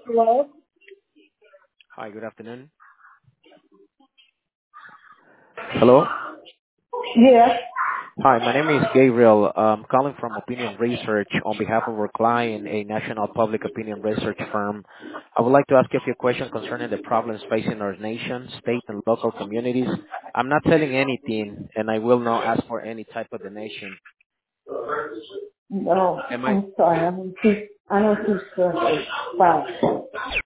Hello? Hi, good afternoon. Hello. Yes. Hi, my name is Gabriel. I'm calling from Opinion Research on behalf of our client, a national public opinion research firm. I would like to ask you a few questions concerning the problems facing our nation, state, and local communities. I'm not selling anything, and I will not ask for any type of donation. No, Am I I'm sorry. I'm too surface. Wow.